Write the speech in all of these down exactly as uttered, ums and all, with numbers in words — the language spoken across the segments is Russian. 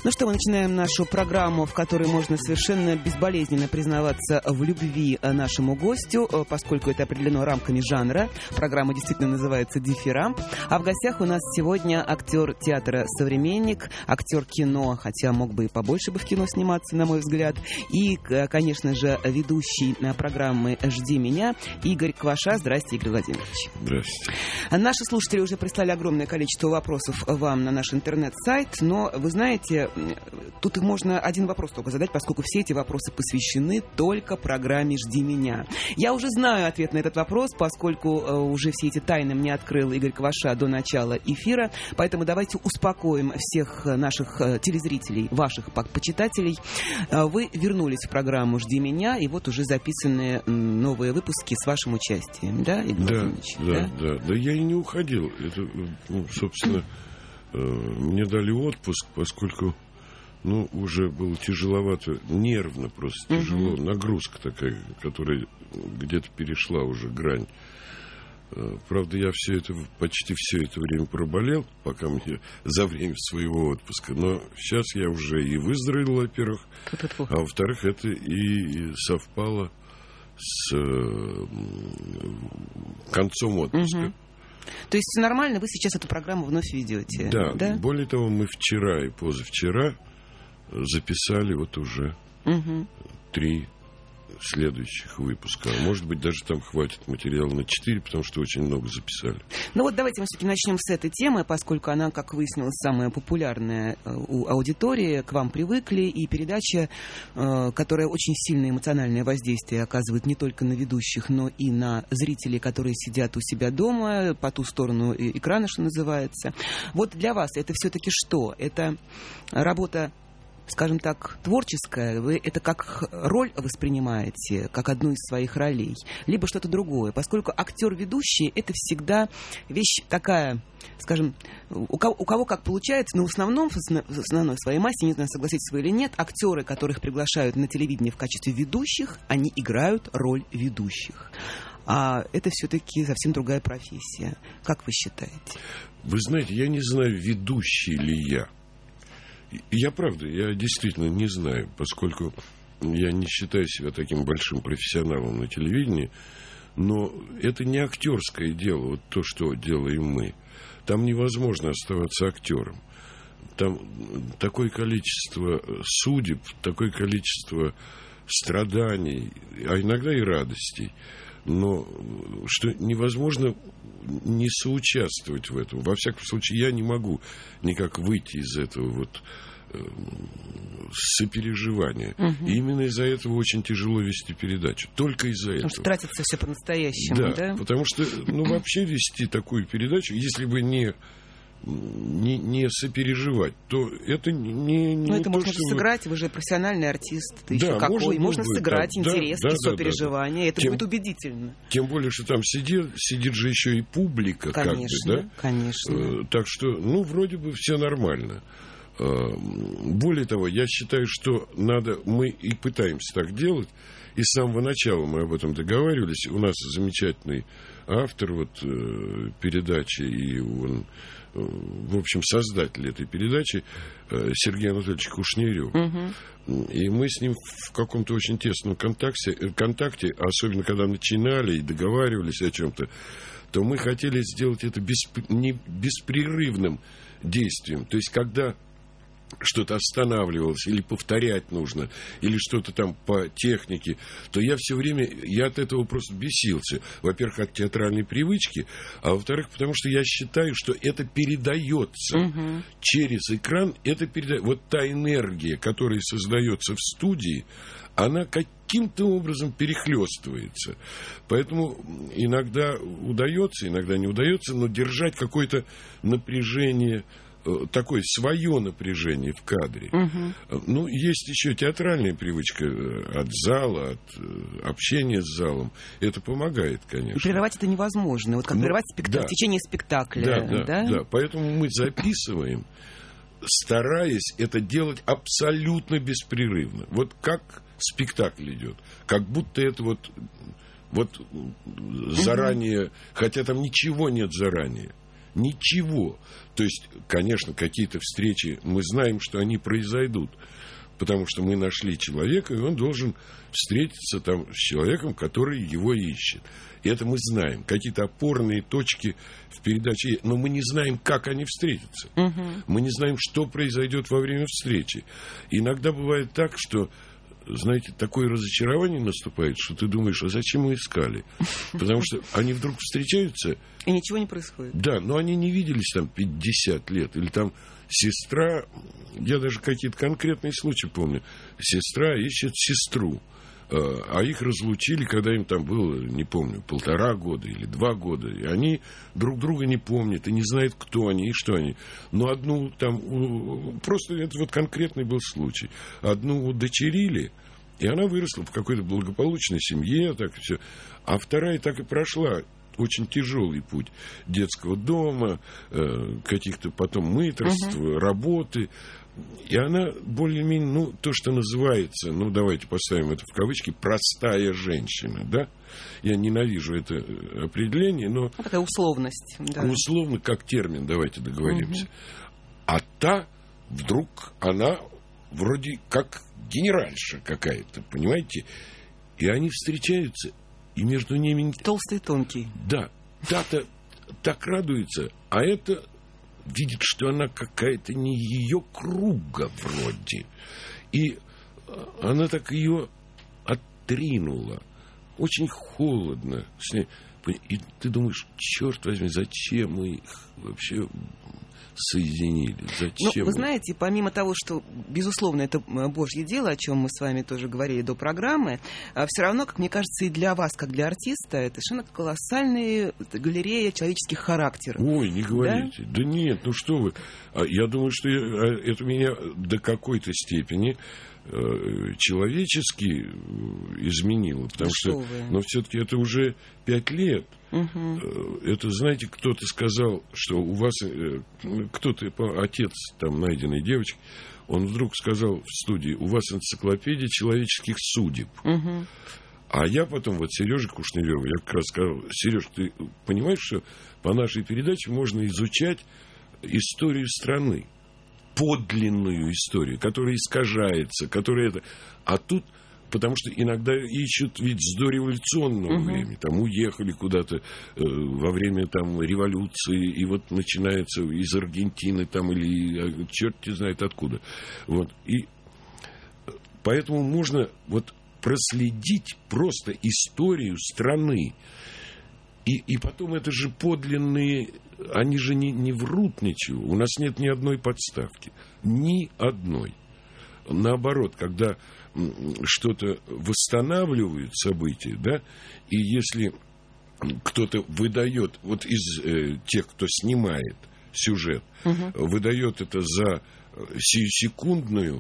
Ну что, мы начинаем нашу программу, в которой можно совершенно безболезненно признаваться в любви нашему гостю, поскольку это определено рамками жанра. Программа действительно называется «Дифирамб». А в гостях у нас сегодня актер театра «Современник», актер кино, хотя мог бы и побольше бы в кино сниматься, на мой взгляд, и, конечно же, ведущий программы «Жди меня» Игорь Кваша. Здрасте, Игорь Владимирович. Здравствуйте. Наши слушатели уже прислали огромное количество вопросов вам на наш интернет-сайт, но, вы знаете, тут можно один вопрос только задать, поскольку все эти вопросы посвящены только программе «Жди меня». Я уже знаю ответ на этот вопрос, поскольку уже все эти тайны мне открыл Игорь Кваша до начала эфира, поэтому давайте успокоим всех наших телезрителей, ваших почитателей. Вы вернулись в программу «Жди меня», и вот уже записаны новые выпуски с вашим участием, да, Игорь да, Владимирович? Да, да, да. Да я и не уходил. Это, ну, собственно, мне дали отпуск, поскольку, ну, уже было тяжеловато, нервно просто uh-huh. тяжело, нагрузка такая, которая где-то перешла уже грань. Правда, я все это, почти все это время проболел, пока мне за время своего отпуска. Но сейчас я уже и выздоровел, во-первых, а во-вторых, это и совпало с концом отпуска. Uh-huh. То есть все нормально, вы сейчас эту программу вновь ведете? Да, да? Более того, мы вчера и позавчера записали вот уже угу. три следующих выпуска. Может быть, даже там хватит материала на четыре, потому что очень много записали. Ну вот давайте мы все-таки начнем с этой темы, поскольку она, как выяснилось, самая популярная у аудитории, к вам привыкли, и передача, которая очень сильное эмоциональное воздействие оказывает не только на ведущих, но и на зрителей, которые сидят у себя дома, по ту сторону экрана, что называется. Вот для вас это все-таки что? Это работа, скажем так, творческая, вы это как роль воспринимаете, как одну из своих ролей, либо что-то другое, поскольку актер-ведущий — это всегда вещь такая, скажем, у кого, у кого как получается, но в основном, в основной своей массе, не знаю, согласитесь вы или нет, актеры, которых приглашают на телевидение в качестве ведущих, они играют роль ведущих. А это все-таки совсем другая профессия. Как вы считаете? Вы знаете, я не знаю, ведущий ли я. Я, правда, я действительно не знаю, поскольку я не считаю себя таким большим профессионалом на телевидении, но это не актерское дело, вот то, что делаем мы. Там невозможно оставаться актером. Там такое количество судеб, такое количество страданий, а иногда и радостей, но что невозможно не соучаствовать в этом. Во всяком случае, я не могу никак выйти из этого вот э, сопереживания. Угу. И именно из-за этого очень тяжело вести передачу. Только из-за потому этого. Потому что тратится все по-настоящему, да? Да, потому что, ну, вообще вести такую передачу, если бы не... Не, не сопереживать, то это не, не ну, это то, можно что сыграть, вы же профессиональный артист, да, еще да, какой, можно, можно быть, сыграть да, интерес да, и да, сопереживание, да, да. это Тем, будет убедительно. Тем более, что там сидит, сидит же еще и публика, конечно, как бы, да? Конечно, э, так что, ну, вроде бы все нормально. Э, более того, я считаю, что надо, мы и пытаемся так делать, и с самого начала мы об этом договаривались. У нас замечательный автор вот, э, передачи, и он... в общем, создатель этой передачи Сергей Анатольевич Кушнирев. Угу. И мы с ним в каком-то очень тесном контакте, контакте, особенно когда начинали и договаривались о чем-то, то мы хотели сделать это бесп... не беспрерывным действием. То есть, когда что-то останавливалось, или повторять нужно, или что-то там по технике, то я все время, я от этого просто бесился. Во-первых, от театральной привычки, а во-вторых, потому что я считаю, что это передается угу. через экран, это переда... вот та энергия, которая создается в студии, она каким-то образом перехлестывается. Поэтому иногда удается, иногда не удается, но держать какое-то напряжение, такое свое напряжение в кадре. Угу. Ну, есть еще театральная привычка от зала, от общения с залом. Это помогает, конечно. Прерывать это невозможно. Вот как ну, прерывать спектакль, да. в течение спектакля. Да, да, да? да. Поэтому мы записываем, стараясь это делать абсолютно беспрерывно. Вот как спектакль идет. Как будто это вот, вот заранее, угу. хотя там ничего нет заранее. Ничего. То есть, конечно, какие-то встречи, мы знаем, что они произойдут. Потому что мы нашли человека, и он должен встретиться там с человеком, который его ищет. И это мы знаем. Какие-то опорные точки в передаче. Но мы не знаем, как они встретятся. Угу. Мы не знаем, что произойдет во время встречи. Иногда бывает так, что, знаете, такое разочарование наступает, что ты думаешь, а зачем мы искали? Потому что они вдруг встречаются. И ничего не происходит. Да, но они не виделись там пятьдесят лет. Или там сестра, я даже какие-то конкретные случаи помню. Сестра ищет сестру. А их разлучили, когда им там было, не помню, полтора года или два года. И они друг друга не помнят и не знают, кто они и что они. Но одну там... Просто это вот конкретный был случай. Одну удочерили, и она выросла в какой-то благополучной семье, так и все. А вторая так и прошла очень тяжелый путь детского дома, каких-то потом мытарств, uh-huh. работы. И она более-менее, ну, то, что называется, ну, давайте поставим это в кавычки, простая женщина, да? Я ненавижу это определение, но... Ну, такая условность. Да. Условно, как термин, давайте договоримся. Угу. А та, вдруг, она вроде как генеральша какая-то, понимаете? И они встречаются, и между ними... Толстый и тонкий. Да. Та-то так радуется, а это... видит, что она какая-то не ее круга вроде. И она так ее оттринула. Очень холодно с ней. И ты думаешь, черт возьми, зачем мы их вообще соединили? Зачем? Ну, вы знаете, помимо того, что, безусловно, это Божье дело, о чем мы с вами тоже говорили до программы, все равно, как мне кажется, и для вас, как для артиста, это совершенно колоссальная галерея человеческих характеров. Ой, не говорите. Да, да нет, ну что вы. Я думаю, что это меня до какой-то степени человечески изменило, потому что, что но все-таки это уже пять лет. Угу. Это, знаете, кто-то сказал, что у вас кто-то, отец там найденной девочки, он вдруг сказал в студии, у вас энциклопедия человеческих судеб. Угу. А я потом, вот Сережа Кушнерёв, я как раз сказал, Сереж, ты понимаешь, что по нашей передаче можно изучать историю страны, подлинную историю, которая искажается, которая это... А тут, потому что иногда ищут ведь с дореволюционного uh-huh. времени, там уехали куда-то э, во время там революции, и вот начинается из Аргентины там или э, черт не знает откуда. Вот. И поэтому можно вот проследить просто историю страны. И, и потом это же подлинные, они же не, не врут ничего. У нас нет ни одной подставки. Ни одной. Наоборот, когда что-то восстанавливают события, да, и если кто-то выдает, вот из э, тех, кто снимает сюжет, угу. выдает это за сиюсекундную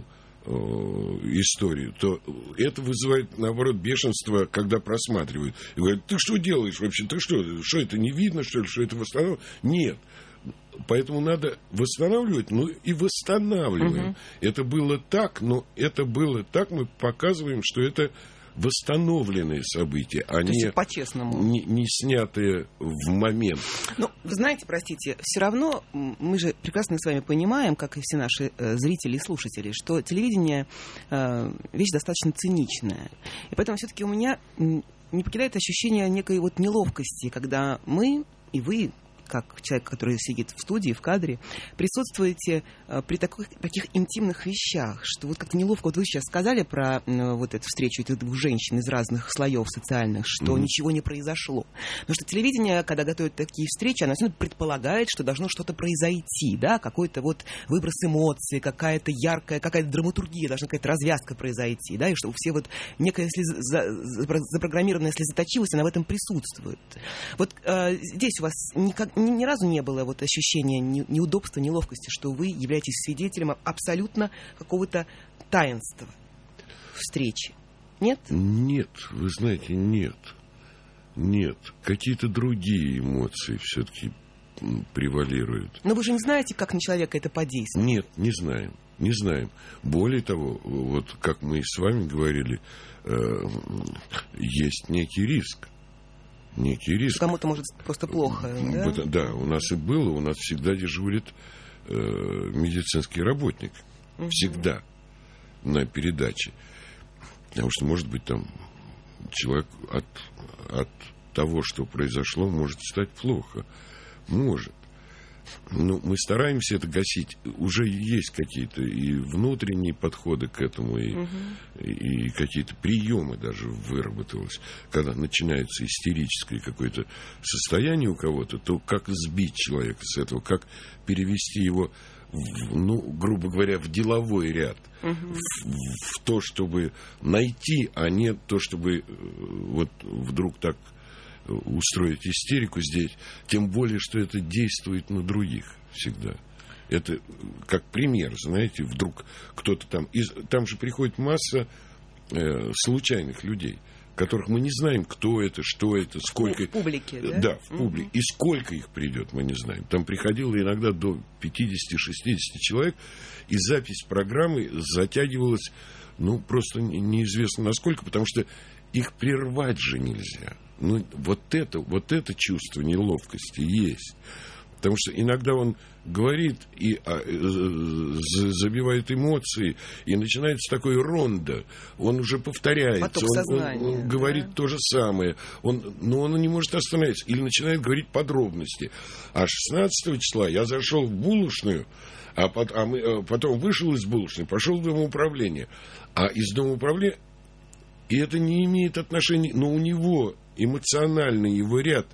историю, то это вызывает, наоборот, бешенство, когда просматривают. И говорят, ты что делаешь вообще? Ты что? Что это не видно, что ли? Что это восстанавливает? Нет. Поэтому надо восстанавливать, ну и восстанавливаем. Угу. Это было так, но это было так, мы показываем, что это восстановленные события, а не, по-честному. Не, не снятые в момент. Ну, вы знаете, простите, все равно мы же прекрасно с вами понимаем, как и все наши э, зрители и слушатели, что телевидение э, вещь достаточно циничная. И поэтому все-таки у меня не покидает ощущение некой вот неловкости, когда мы и вы, как человек, который сидит в студии, в кадре, присутствуете э, при таких, таких интимных вещах, что вот как-то неловко. Вот вы сейчас сказали про э, вот эту встречу этих двух женщин из разных слоев социальных, что mm-hmm. ничего не произошло. Потому что телевидение, когда готовит такие встречи, оно все равно предполагает, что должно что-то произойти, да, какой-то вот выброс эмоций, какая-то яркая, какая-то драматургия, должна какая-то развязка произойти, да, и чтобы все вот некая слез... запрограммированная слезоточивость, она в этом присутствует. Вот э, здесь у вас никак Ни, ни разу не было вот ощущения неудобства, неловкости, что вы являетесь свидетелем абсолютно какого-то таинства встречи. Нет? Нет, вы знаете, нет. Нет. Какие-то другие эмоции все-таки превалируют. Но вы же не знаете, как на человека это подействует? Нет, не знаем. Не знаем. Более того, вот как мы с вами говорили, э, есть некий риск. некий риск. Кому-то может просто плохо, да? Да, у нас и было, у нас всегда дежурит э, медицинский работник. Угу. Всегда на передаче. Потому что, может быть, там человек от, от того, что произошло, может стать плохо. Может. Ну, мы стараемся это гасить. Уже есть какие-то и внутренние подходы к этому, и, угу. и, и какие-то приемы даже выработалось. Когда начинается истерическое какое-то состояние у кого-то, то как сбить человека с этого, как перевести его, в, ну, грубо говоря, в деловой ряд. Угу. В, в то, чтобы найти, а не то, чтобы вот вдруг так устроить истерику здесь, тем более, что это действует на других всегда. Это как пример, знаете, вдруг кто-то там... Из, там же приходит масса э, случайных людей, которых мы не знаем, кто это, что это, сколько... В публике, да? Да, в публике. Угу. И сколько их придет, мы не знаем. Там приходило иногда до пятьдесят-шестьдесят человек, и запись программы затягивалась, ну, просто неизвестно насколько, потому что их прервать же нельзя. Ну, вот это, вот это чувство неловкости есть. Потому что иногда он говорит и а, забивает эмоции, и начинается такой рондо. Он уже повторяется. Поток сознания, он, он, он говорит да? то же самое. Он, но он не может остановиться. Или начинает говорить подробности. А шестнадцатого числа я зашел в булочную, а, под, а мы, потом вышел из булочной, пошел в домоуправление. А из домоуправления... И это не имеет отношения... Но у него эмоциональный его ряд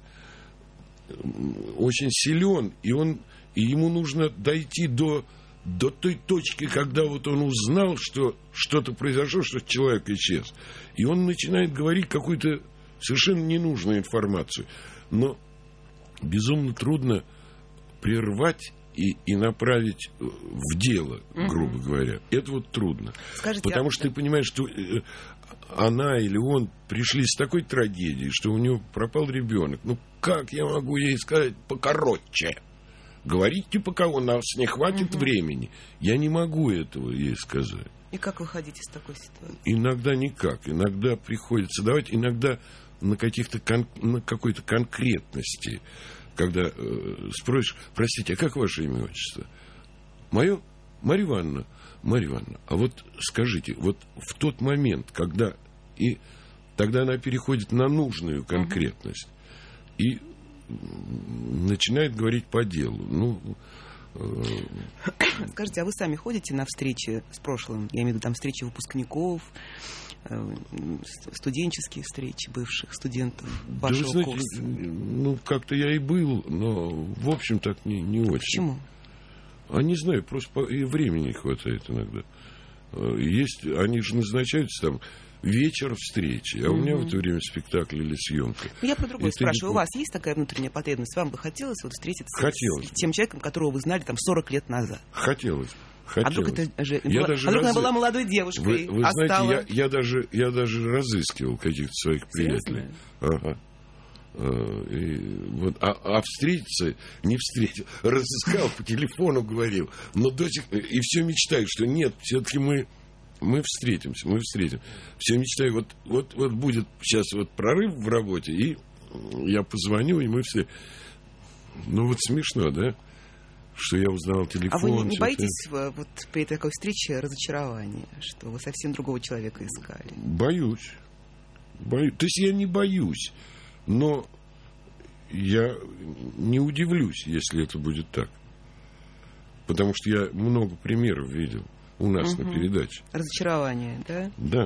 очень силен, и, он, и ему нужно дойти до, до той точки, когда вот он узнал, что что-то произошло, что человек исчез. И он начинает говорить какую-то совершенно ненужную информацию. Но безумно трудно прервать и, и направить в дело, грубо угу. говоря. Это вот трудно. Скажите, Потому а... что ты понимаешь, что... она или он пришли с такой трагедией, что у него пропал ребенок. Ну, как я могу ей сказать покороче? Говорите, пока у нас не хватит угу. времени. Я не могу этого ей сказать. И как выходить из такой ситуации? Иногда никак. Иногда приходится давать, иногда на, каких-то кон... на какой-то конкретности. Когда э, спросишь, простите, а как ваше имя и отчество? Мое? Марья Ивановна. Марья Ивановна, а вот скажите, вот в тот момент, когда... И тогда она переходит на нужную конкретность uh-huh. и начинает говорить по делу. Ну, э... Скажите, а вы сами ходите на встречи с прошлым? Я имею в виду там встречи выпускников, э, студенческие встречи бывших студентов вашего да вы знаете, курса? Ну, как-то я и был, но в общем так не, не очень. Почему? А не знаю, просто и времени не хватает иногда. Есть, они же назначаются там вечер встречи, а mm-hmm. у меня в это время спектакль или съемка. Я по другому спрашиваю. Не... У вас есть такая внутренняя потребность? Вам бы хотелось вот встретиться хотелось. с тем человеком, которого вы знали там сорок лет назад? Хотелось. Хотелось. А вдруг, это же... я была... даже а вдруг раз... она была молодой девушкой? Вы, вы а знаете, стала... я, я, даже, я даже разыскивал каких-то своих приятелей. Ага. И вот, а, а встретиться не встретил, разыскал, по телефону говорил, но до сих пор и все мечтаю, что нет, все-таки мы, мы встретимся, мы встретим. Все мечтаю, вот, вот, вот будет сейчас вот прорыв в работе, и я позвоню, и мы все. Ну вот смешно, да? Что я узнал телефон. А вы не, не боитесь вот при такой встрече разочарования, что вы совсем другого человека искали? Боюсь. Боюсь. То есть я не боюсь. Но я не удивлюсь, если это будет так. Потому что я много примеров видел у нас угу. на передаче. Разочарование, да? Да.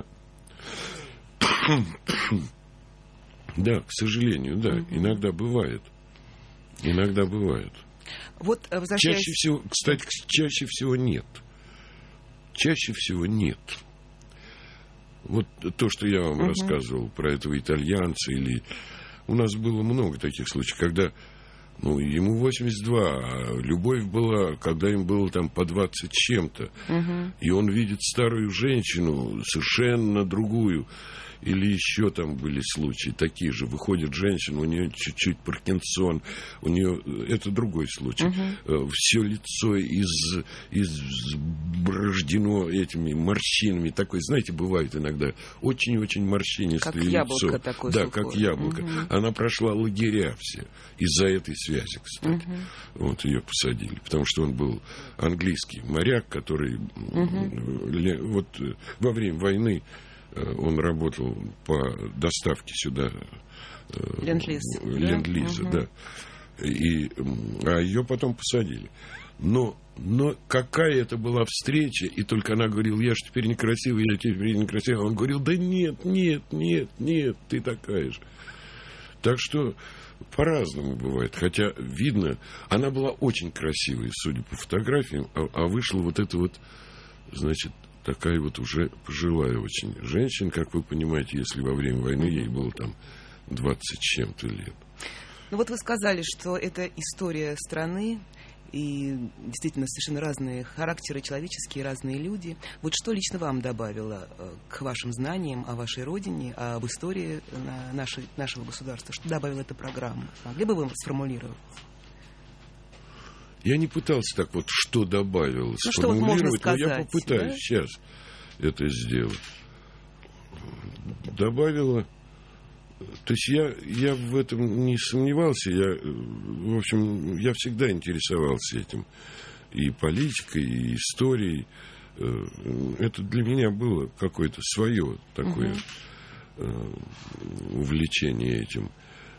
Да, к сожалению, да. Угу. Иногда бывает. Иногда бывает. Вот, возвращаясь... Чаще всего, кстати, чаще всего нет. Чаще всего нет. Вот то, что я вам угу. рассказывал про этого итальянца или... У нас было много таких случаев, когда, ну, ему восемьдесят два, а любовь была, когда им было там по двадцать чем-то. Угу. И он видит старую женщину, совершенно другую. или еще там были случаи такие же. Выходит женщина, у нее чуть-чуть Паркинсон, у нее, это другой случай. Uh-huh. Все лицо из, изброждено этими морщинами. Такое, знаете, бывает иногда очень-очень морщинистое как лицо. Яблоко такое да, сухое. как яблоко. Uh-huh. Она прошла лагеря все из-за этой связи, кстати. Uh-huh. Вот ее посадили, потому что он был английский моряк, который uh-huh. вот во время войны он работал по доставке сюда Ленд-лиз, Ленд-лиза, да. да. И, а ее потом посадили. Но, но какая это была встреча, и только она говорила, я же теперь некрасивая, я теперь некрасивая. Он говорил, да нет, нет, нет, нет, ты такая же. Так что по-разному бывает. Хотя видно, она была очень красивой, судя по фотографиям, а, а вышла вот эта вот, значит, такая вот уже пожилая очень женщина, как вы понимаете, если во время войны ей было там двадцать с чем-то лет. Ну вот вы сказали, что это история страны, и действительно совершенно разные характеры человеческие, разные люди. Вот что лично вам добавило к вашим знаниям о вашей родине, об истории нашей, нашего государства? Что добавила эта программа? Могли бы вы сформулировать? Я не пытался так вот, что добавилось, ну, что вот можно сказать, но я попытаюсь да? сейчас это сделать. Добавило... То есть я, я в этом не сомневался. Я, в общем, я всегда интересовался этим. И политикой, и историей. Это для меня было какое-то свое такое uh-huh. увлечение этим.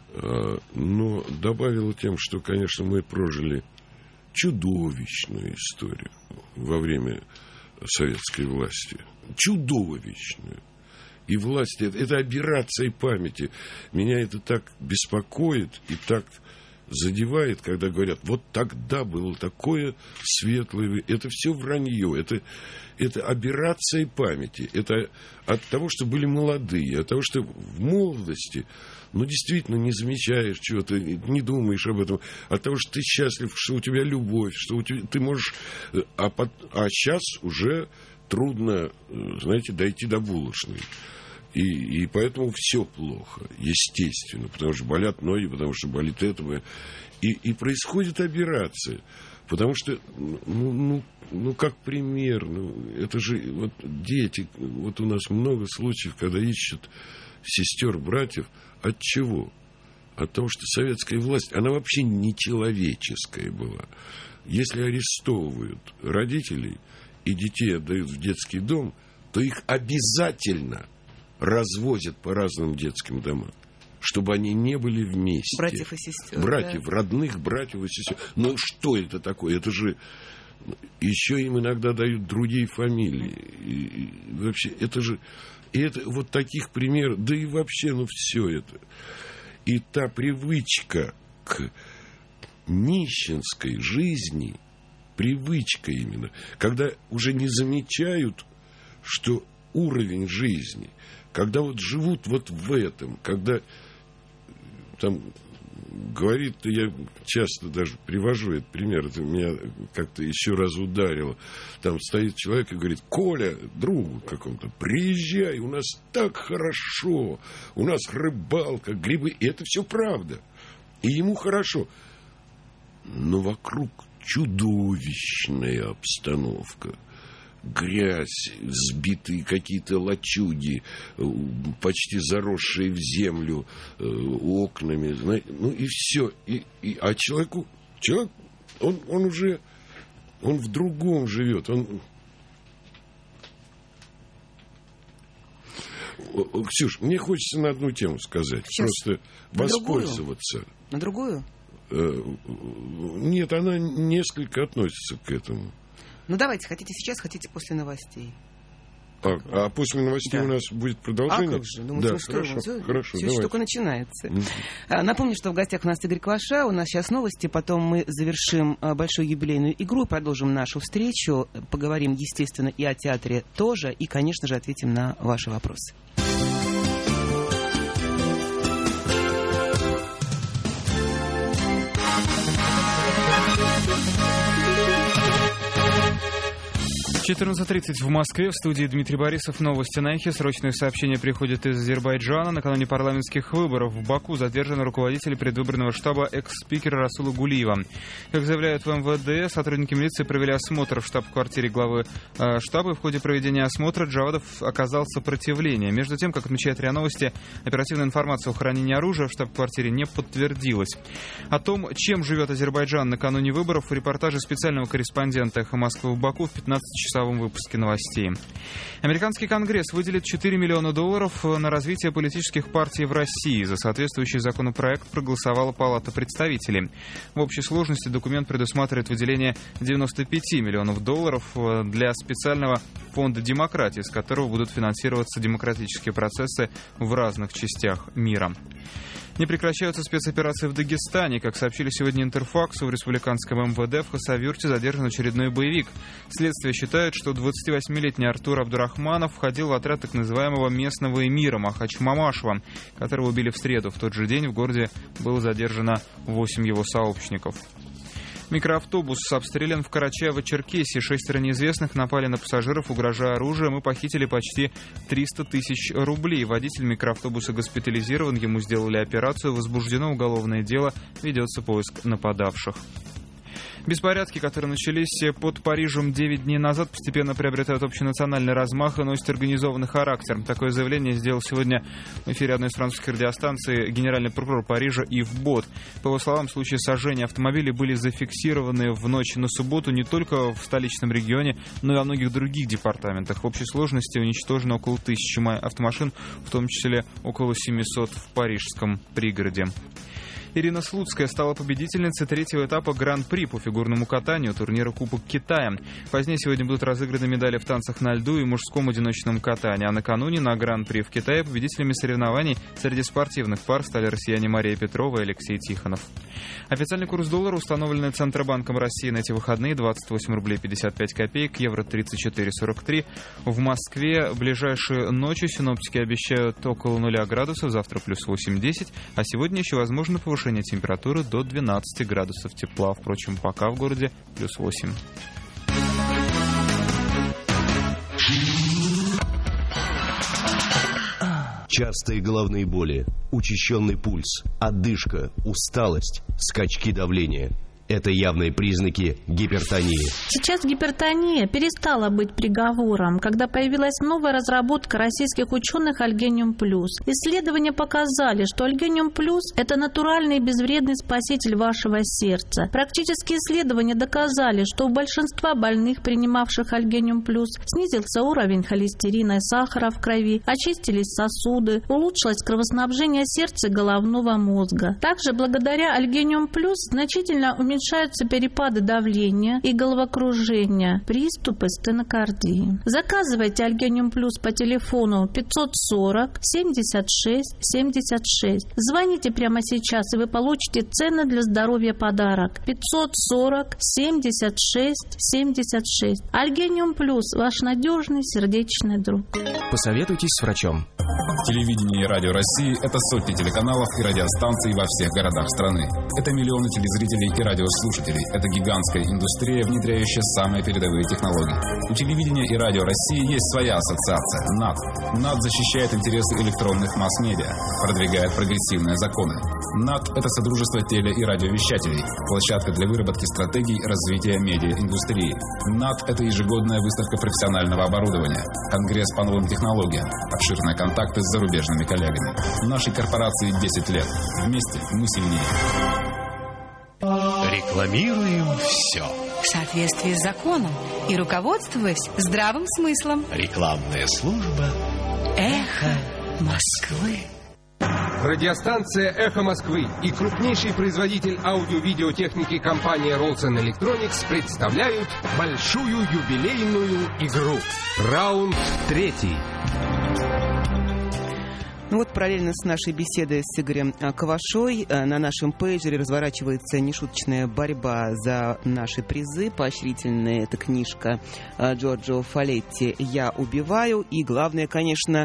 Но добавило тем, что, конечно, мы прожили чудовищную историю во время советской власти. Чудовищную. И власть, это, это аберрация памяти. Меня это так беспокоит и так задевает, когда говорят, вот тогда было такое светлое... Это все вранье, это, это аберрация памяти. Это от того, что были молодые, от того, что в молодости, ну, действительно, не замечаешь чего-то, не думаешь об этом, от того, что ты счастлив, что у тебя любовь, что у тебя, ты можешь... А, под, а сейчас уже трудно, знаете, дойти до булочной. И, и поэтому все плохо, естественно, потому что болят ноги, потому что болит это. И, и происходит аберрация, потому что, ну, ну, ну как пример, ну, это же вот дети, вот у нас много случаев, когда ищут сестер, братьев, от чего? От того, что советская власть, она вообще нечеловеческая была. Если арестовывают родителей и детей отдают в детский дом, то их обязательно развозят по разным детским домам, чтобы они не были вместе. Братьев и сестер. Братьев, да? родных братьев и сестер. Но что это такое? Это же еще им иногда дают другие фамилии. И, и вообще, это же... И это вот таких примеров, да и вообще, ну, все это. И та привычка к нищенской жизни, привычка именно, когда уже не замечают, что уровень жизни, когда вот живут вот в этом, когда там говорит, я часто даже привожу этот пример, это меня как-то еще раз ударило, там стоит человек и говорит, Коля, другу какому-то, приезжай, у нас так хорошо, у нас рыбалка, грибы, и это все правда, и ему хорошо, но вокруг чудовищная обстановка. Грязь, сбитые какие-то лачуги, почти заросшие в землю э, окнами, знаете, ну и все. И, и, а человеку, человек, он, он уже, он в другом живет. Он... Ксюш, мне хочется на одну тему сказать, сейчас. Просто на воспользоваться. Другую? На другую? Э, нет, она несколько относится к этому. Ну, давайте, хотите сейчас, хотите после новостей. А, а после новостей да. у нас будет продолжение? А как же? Думаете, да, что хорошо, все, хорошо, все еще только начинается. Mm-hmm. Напомню, что в гостях у нас Игорь Кваша, у нас сейчас новости, потом мы завершим большую юбилейную игру, продолжим нашу встречу, поговорим, естественно, и о театре тоже, и, конечно же, ответим на ваши вопросы. четырнадцать тридцать в Москве. В студии Дмитрий Борисов. Новости на эхе. Срочное сообщение приходит из Азербайджана. Накануне парламентских выборов в Баку задержаны руководители предвыборного штаба экс-спикера Расула Гулиева. Как заявляют в эм вэ дэ, сотрудники милиции провели осмотр в штаб-квартире главы э, штаба. И в ходе проведения осмотра Джавадов оказал сопротивление. Между тем, как отмечает РИА Новости, оперативная информация о хранении оружия в штаб-квартире не подтвердилась. О том, чем живет Азербайджан накануне выборов, в репортаже специального корреспондента «Эхо Москвы» в Баку в пятнадцатичасовом выпуске новостей. Американский Конгресс выделит четыре миллиона долларов на развитие политических партий в России. За соответствующий законопроект проголосовала Палата представителей. В общей сложности документ предусматривает выделение девяносто пять миллионов долларов для специального фонда демократии, с которого будут финансироваться демократические процессы в разных частях мира. Не прекращаются спецоперации в Дагестане. Как сообщили сегодня Интерфаксу, в республиканском эм вэ дэ в Хасавюрте задержан очередной боевик. Следствие считает, что двадцативосьмилетний Артур Абдурахманов входил в отряд так называемого местного эмира Махач Мамашева, которого убили в среду. В тот же день в городе было задержано восемь его сообщников. Микроавтобус обстрелян в Карачаево-Черкесии. Шестеро неизвестных напали на пассажиров, угрожая оружием, и похитили почти триста тысяч рублей. Водитель микроавтобуса госпитализирован, ему сделали операцию, возбуждено уголовное дело, ведется поиск нападавших. Беспорядки, которые начались под Парижем девять дней назад, постепенно приобретают общенациональный размах и носят организованный характер. Такое заявление сделал сегодня в эфире одной из французских радиостанций генеральный прокурор Парижа Ив Бот. По его словам, случаи сожжения автомобилей были зафиксированы в ночь на субботу не только в столичном регионе, но и во многих других департаментах. В общей сложности уничтожено около тысячи автомашин, в том числе около семисот в парижском пригороде. Ирина Слуцкая стала победительницей третьего этапа Гран-при по фигурному катанию турнира Кубок Китая. Позднее сегодня будут разыграны медали в танцах на льду и мужском одиночном катании. А накануне на Гран-при в Китае победителями соревнований среди спортивных пар стали россияне Мария Петрова и Алексей Тихонов. Официальный курс доллара, установленный Центробанком России на эти выходные, двадцать восемь рублей пятьдесят пять копеек, евро тридцать четыре сорок три. В Москве ближайшие ночью синоптики обещают около нуля градусов, завтра плюс восемь-десять, а сегодня еще возможно повышение температуры до двенадцати градусов тепла. Впрочем, пока в городе плюс восемь. Частые головные боли, учащенный пульс, одышка, усталость, скачки давления – это явные признаки гипертонии. Сейчас гипертония перестала быть приговором, когда появилась новая разработка российских ученых Альгениум Плюс. Исследования показали, что Альгениум Плюс – это натуральный и безвредный спаситель вашего сердца. Практические исследования доказали, что у большинства больных, принимавших Альгениум Плюс, снизился уровень холестерина и сахара в крови, очистились сосуды, улучшилось кровоснабжение сердца и головного мозга. Также благодаря Альгениум Плюс значительно уменьшилось Уменьшаются перепады давления и головокружения, приступы стенокардии. Заказывайте Альгениум Плюс по телефону пятьсот сорок семьдесят шесть семьдесят шесть. Звоните прямо сейчас, и вы получите ценный для здоровья подарок. пятьсот сорок семьдесят шесть семьдесят шесть. Альгениум Плюс – ваш надежный сердечный друг. Посоветуйтесь с врачом. Телевидение и радио России – это сотни телеканалов и радиостанций во всех городах страны. Это миллионы телезрителей и радиослушателей. Это гигантская индустрия, внедряющая самые передовые технологии. У телевидения и радио России есть своя ассоциация – НАТ. НАТ защищает интересы электронных масс-медиа, продвигает прогрессивные законы. НАТ – это содружество теле- и радиовещателей, площадка для выработки стратегий развития медиаиндустрии. НАТ – это ежегодная выставка профессионального оборудования, конгресс по новым технологиям, обширные контакты с зарубежными коллегами. Нашей корпорации десять лет. Вместе мы сильнее. Рекламируем все. В соответствии с законом и руководствуясь здравым смыслом. Рекламная служба Эхо Москвы. Радиостанция «Эхо Москвы» и крупнейший производитель аудио-видеотехники компания Rollson Electronics представляют большую юбилейную игру. Раунд третий. Ну вот, параллельно с нашей беседой с Игорем Квашой на нашем пейджере разворачивается нешуточная борьба за наши призы. Поощрительная эта книжка Джорджо Фалетти «Я убиваю». И главное, конечно,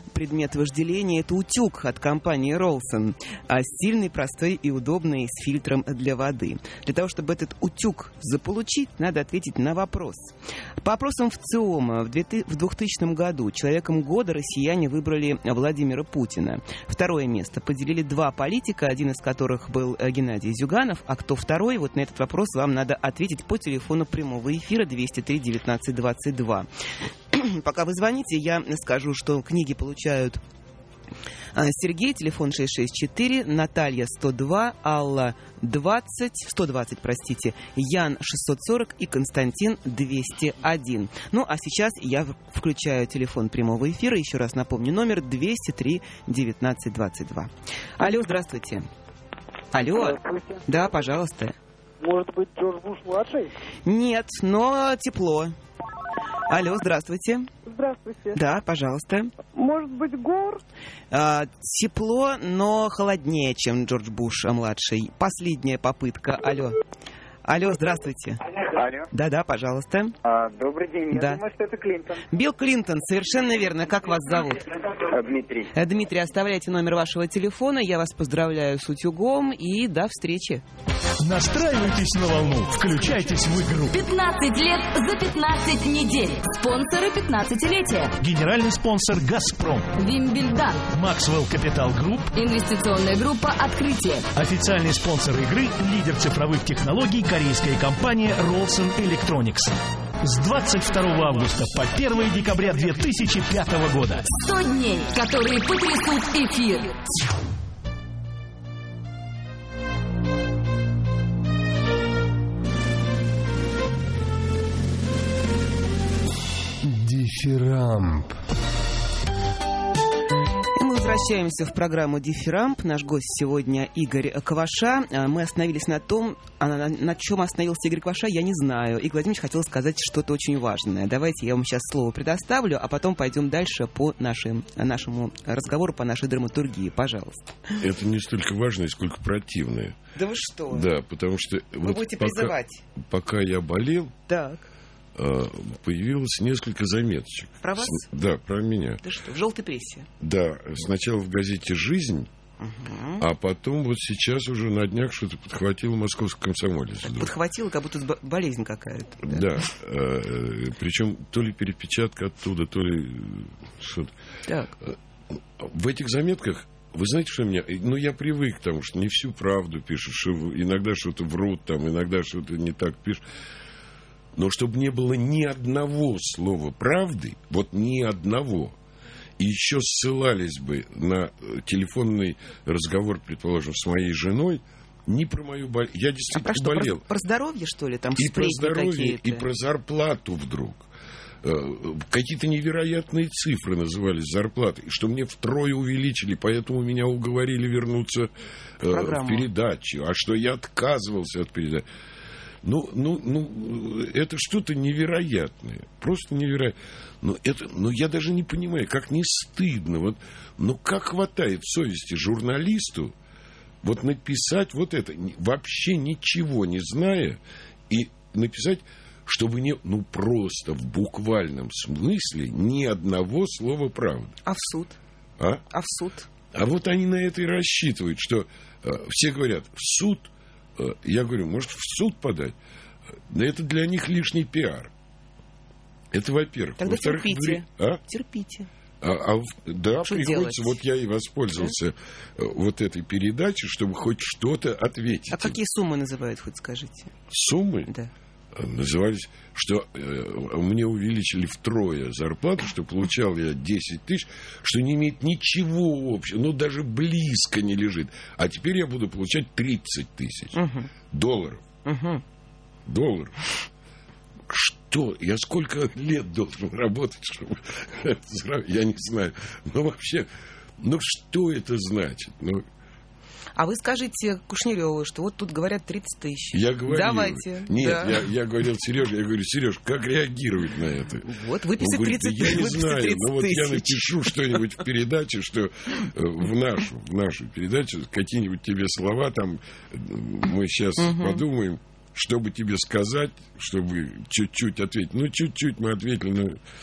предмет вожделения – это утюг от компании Ролсон. Стильный, простой и удобный, с фильтром для воды. Для того, чтобы этот утюг заполучить, надо ответить на вопрос. По опросам ВЦИОМа в двухтысячном году человеком года россияне выбрали Владимира Путина. Второе место поделили два политика, один из которых был Геннадий Зюганов. А кто второй? Вот на этот вопрос вам надо ответить по телефону прямого эфира двести три девятнадцать двадцать два. Пока вы звоните, я скажу, что книги получают Сергей, телефон шесть шесть четыре, Наталья сто два, Алла двадцать, сто двадцать, простите, Ян шестьсот сорок и Константин двести один. Ну, а сейчас я включаю телефон прямого эфира. Еще раз напомню, номер двести три девятнадцать двадцать два. Алло, здравствуйте. Алло. Здравствуйте. Да, пожалуйста. Может быть, Джордж Буш-младший? Нет, но тепло. Алло, здравствуйте. Здравствуйте. Да, пожалуйста. Может быть, Гор? А, тепло, но холоднее, чем Джордж Буш-младший. Последняя попытка. Алло. Алло, здравствуйте. Алло. Да-да, пожалуйста. А, добрый день. Я да. думаю, что это Клинтон. Билл Клинтон, совершенно верно. Как вас зовут? Дмитрий. Дмитрий, оставляйте номер вашего телефона. Я вас поздравляю с утюгом и до встречи. Настраивайтесь на волну. Включайтесь в игру. пятнадцать лет за пятнадцать недель. Спонсоры пятнадцатилетия. Генеральный спонсор «Газпром». Вимбельдан. Максвелл Капитал Групп. Инвестиционная группа «Открытие». Официальный спонсор игры – лидер цифровых технологий корейская компания Rolson Electronics. С двадцать второго августа по первое декабря две тысячи пятого года. сто дней, которые потрясут эфир. Дифирамб. Мы возвращаемся в программу «Дифирамб». Наш гость сегодня Игорь Кваша. Мы остановились на том, на, на чем остановился Игорь Кваша, я не знаю. Игорь Владимирович хотел сказать что-то очень важное. Давайте я вам сейчас слово предоставлю, а потом пойдем дальше по нашим, нашему разговору, по нашей драматургии. Пожалуйста. Это не столько важное, сколько противное. Да вы что? Да, потому что... Вы вот будете пока, призывать. Пока я болел... Так. Появилось несколько заметочек. Про вас? С... Да, про меня. Да что, в желтой прессе? Да, сначала в газете «Жизнь», угу. А потом вот сейчас уже на днях что-то подхватило «Московский комсомолец». Подхватило, как будто болезнь какая-то. Да, да. э, причем то ли перепечатка оттуда, то ли что-то. Так. В этих заметках, вы знаете, что меня... Ну, я привык к тому, что не всю правду пишут, что иногда что-то врут, там, иногда что-то не так пишут. Но чтобы не было ни одного слова правды, вот ни одного, и еще ссылались бы на телефонный разговор, предположим, с моей женой, не про мою болезнь. Я действительно а про что, болел. Про, про здоровье, что ли? Там и про здоровье, какие-то? И про зарплату вдруг. Какие-то невероятные цифры назывались зарплаты, что мне втрое увеличили, поэтому меня уговорили вернуться в, в передачу, а что я отказывался от передачи. Ну, ну, ну, это что-то невероятное. Просто невероятное. Но, это, но я даже не понимаю, как не стыдно. Вот, ну, как хватает совести журналисту вот написать вот это, вообще ничего не зная, и написать, чтобы не, ну, просто в буквальном смысле ни одного слова правды. А в суд? А? А в суд? А вот они на это и рассчитывают, что э, все говорят, в суд. Я говорю, может, в суд подать? Да это для них лишний пиар. Это, во-первых. Тогда во-вторых, терпите. А? Терпите. А, а, да, что приходится. Делать? Вот я и воспользовался да? вот этой передачей, чтобы хоть что-то ответить. А какие суммы называют, хоть скажите? Суммы? Да. Назывались, что э, мне увеличили втрое зарплату, что получал я десять тысяч, что не имеет ничего общего, ну, даже близко не лежит. А теперь я буду получать тридцать тысяч угу. долларов. Угу. Долларов. Что? Я сколько лет должен работать, чтобы... Я не знаю. Ну, вообще, ну, что это значит? Ну... А вы скажите Кушнереву, что вот тут говорят тридцать тысяч. Я говорю. Давайте. Нет, да. я, я говорил Сереже, я говорю, Сереж, как реагировать на это? Вот, выписать тридцать тысяч. Я не знаю, но вот я напишу что-нибудь в передаче, что в нашу, в нашу передачу, какие-нибудь тебе слова там, мы сейчас угу. подумаем, чтобы тебе сказать, чтобы чуть-чуть ответить. Ну, чуть-чуть мы ответили, но...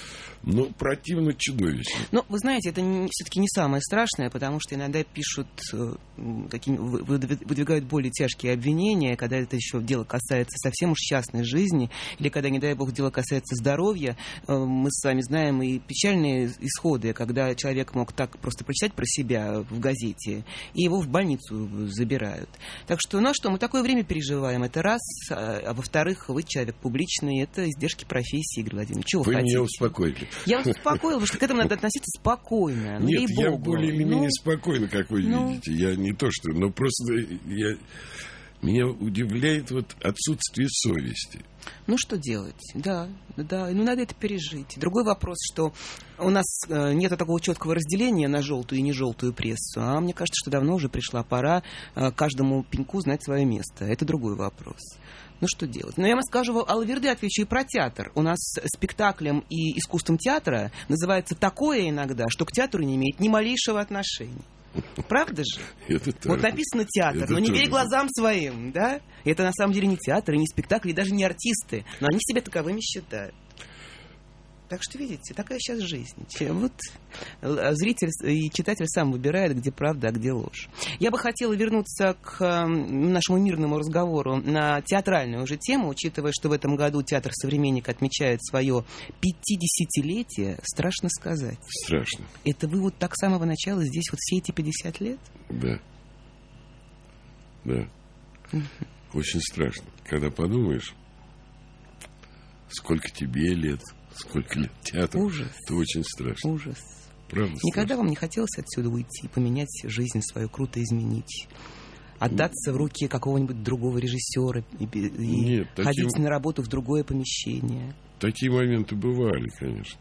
но противно чудовищно. Но, вы знаете, это все-таки не самое страшное, потому что иногда пишут, какие, выдвигают более тяжкие обвинения, когда это еще дело касается совсем уж частной жизни, или когда, не дай бог, дело касается здоровья. Мы с вами знаем и печальные исходы, когда человек мог так просто прочитать про себя в газете, и его в больницу забирают. Так что, ну а что, мы такое время переживаем, это раз, а во-вторых, вы человек публичный, это издержки профессии, Игорь Владимирович. Чего вы Вы хотите? меня успокоили. Я вас успокоила, потому что к этому надо относиться спокойно. Ну, Нет, я более или менее ну, спокойно, как вы ну... видите. Я не то что, но просто я... меня удивляет вот отсутствие совести. Ну, что делать? Да, да, ну, надо это пережить. Другой вопрос, что у нас э, нет такого четкого разделения на желтую и не желтую прессу, а мне кажется, что давно уже пришла пора э, каждому пеньку знать свое место. Это другой вопрос. Ну, что делать? Но я вам скажу, Алла-Верды, отвечу и про театр. У нас спектаклем и искусством театра называется такое иногда, что к театру не имеет ни малейшего отношения. Правда же? Это вот написано театр, это но не тоже... верь глазам своим, да? Это на самом деле не театр, и не спектакль, и даже не артисты, но они себя таковыми считают. Так что, видите, такая сейчас жизнь. Вот зритель и читатель сам выбирает, где правда, а где ложь. Я бы хотела вернуться к нашему мирному разговору на театральную уже тему, учитывая, что в этом году театр «Современник» отмечает свое пятидесятилетие. Страшно сказать. Страшно. Это вы вот так с самого начала здесь вот все эти пятьдесят лет? Да. Да. Угу. Очень страшно. Когда подумаешь, сколько тебе лет, сколько лет театру, ужас. Это очень страшно. Ужас. Правда Никогда страшно. Вам не хотелось отсюда уйти, поменять жизнь свою, круто изменить? Отдаться в руки какого-нибудь другого режиссера и, и Нет, ходить таким... на работу в другое помещение? Такие моменты бывали, конечно.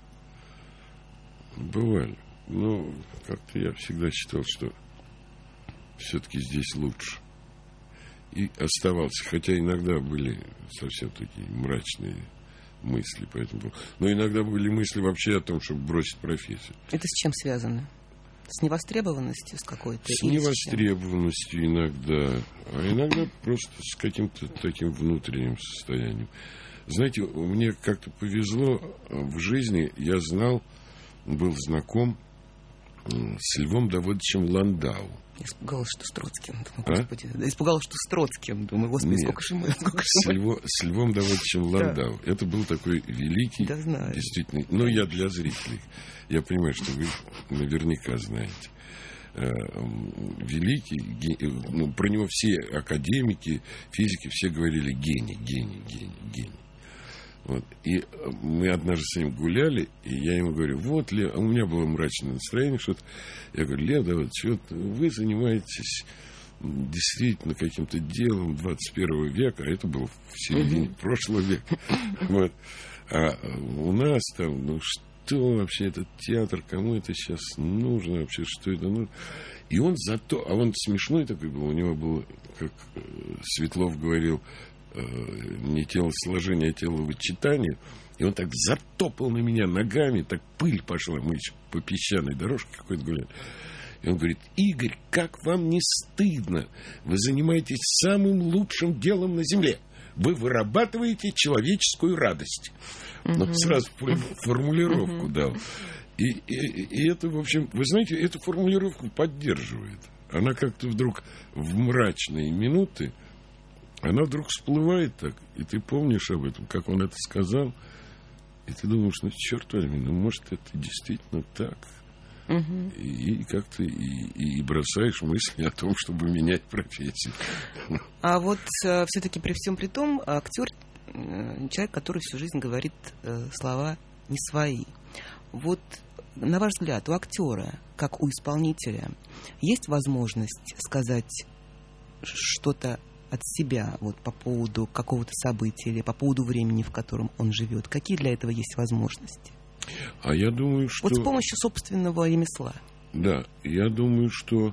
Бывали. Но как-то я всегда считал, что все-таки здесь лучше. И оставался. Хотя иногда были совсем такие мрачные мысли по этому поводу. Но иногда были мысли вообще о том, чтобы бросить профессию. Это с чем связано? С невостребованностью с какой-то? С невостребованностью иногда. А иногда просто с каким-то таким внутренним состоянием. Знаете, мне как-то повезло в жизни. Я знал, был знаком с Львом Давыдовичем Ландау. Испугалась, что с Троцким. Думаю, а? Господи, да, испугалась, что с Троцким. Думаю, господи, Нет, сколько же мы, сколько же с, мы. Льво, с Львом Давыдовичем Ландау. Да. Это был такой великий, да, знаю. Действительно, ну, я для зрителей. Я понимаю, что вы наверняка знаете. Великий, ну, про него все академики, физики, все говорили гений, гений, гений, гений. Вот. И мы однажды с ним гуляли, и я ему говорю, вот, Лев, у меня было мрачное настроение, что-то. Я говорю, Лев Давыдович, вот вы занимаетесь действительно каким-то делом двадцать первого века, а это было в середине mm-hmm. прошлого века. Вот. А у нас там, ну что вообще этот театр, кому это сейчас нужно вообще, что это нужно? И он зато, а он смешной такой был, у него было, как Светлов говорил, не телосложение, а теловычитание. И он так затопал на меня ногами, так пыль пошла, мы еще по песчаной дорожке какой-то гуляли. И он говорит, Игорь, как вам не стыдно? Вы занимаетесь самым лучшим делом на земле. Вы вырабатываете человеческую радость. Uh-huh. Ну, сразу формулировку uh-huh. дал. И, и, и это, в общем, вы знаете, эту формулировку поддерживает. Она как-то вдруг в мрачные минуты, она вдруг всплывает так, и ты помнишь об этом, как он это сказал, и ты думаешь, ну, черт возьми, ну, может, это действительно так. Угу. И, и как-то и, и бросаешь мысли о том, чтобы менять профессию. А вот э, все-таки при всем при том, актер э, человек, который всю жизнь говорит э, слова не свои. Вот, на ваш взгляд, у актера, как у исполнителя, есть возможность сказать что-то от себя вот, по поводу какого-то события или по поводу времени, в котором он живет? Какие для этого есть возможности? А я думаю, что... Вот с помощью собственного ремесла. Да, я думаю, что